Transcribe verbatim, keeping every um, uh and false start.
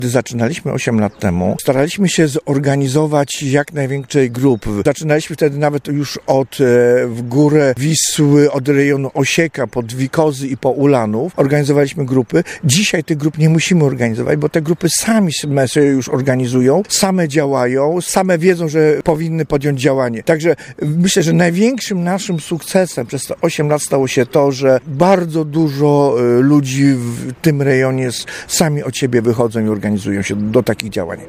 Gdy zaczynaliśmy osiem lat temu, staraliśmy się zorganizować jak największej grupy. Zaczynaliśmy wtedy nawet już od e, w górę Wisły, od rejonu Osieka, pod Wikozy i po Ulanów. Organizowaliśmy grupy. Dzisiaj tych grup nie musimy organizować, bo te grupy sami się już organizują, same działają, same wiedzą, że powinny podjąć działanie. Także myślę, że największym naszym sukcesem przez te osiem lat stało się to, że bardzo dużo ludzi w tym rejonie sami od siebie wychodzą i organizują się do takich działań.